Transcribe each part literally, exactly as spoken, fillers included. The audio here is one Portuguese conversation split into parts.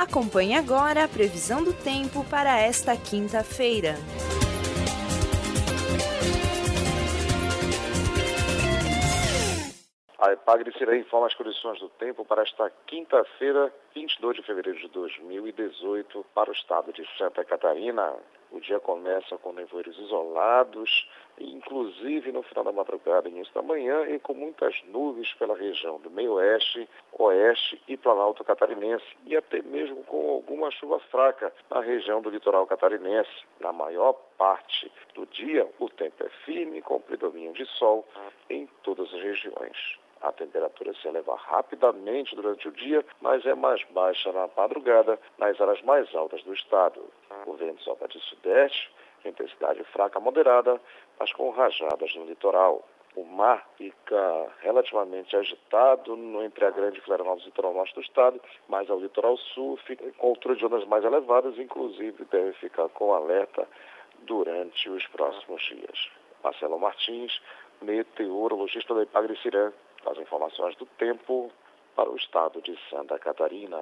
Acompanhe agora a previsão do tempo para esta quinta-feira. A Epagre-Sirã informa as condições do tempo para esta quinta-feira, vinte e dois de fevereiro de dois mil e dezoito, para o estado de Santa Catarina. O dia começa com nevoeiros isolados, inclusive no final da madrugada e início da manhã, e com muitas nuvens pela região do meio-oeste, oeste e planalto catarinense, e até mesmo com alguma chuva fraca na região do litoral catarinense. Na maior parte do dia, o tempo é firme, com predomínio de sol em todas as regiões. A temperatura se eleva rapidamente durante o dia, mas é mais baixa na madrugada, nas áreas mais altas do estado. O vento sopra de sudeste, intensidade fraca moderada, mas com rajadas no litoral. O mar fica relativamente agitado no, entre a Grande Florianópolis e o litoral norte do estado, mas ao litoral sul fica com altura de ondas mais elevadas, inclusive deve ficar com alerta durante os próximos dias. Marcelo Martins, meteorologista da Epagre-Sirã, as informações do tempo para o estado de Santa Catarina.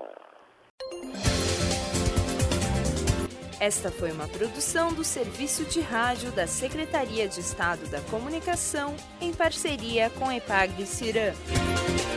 Esta foi uma produção do Serviço de Rádio da Secretaria de Estado da Comunicação, em parceria com a Epagre-Sirã.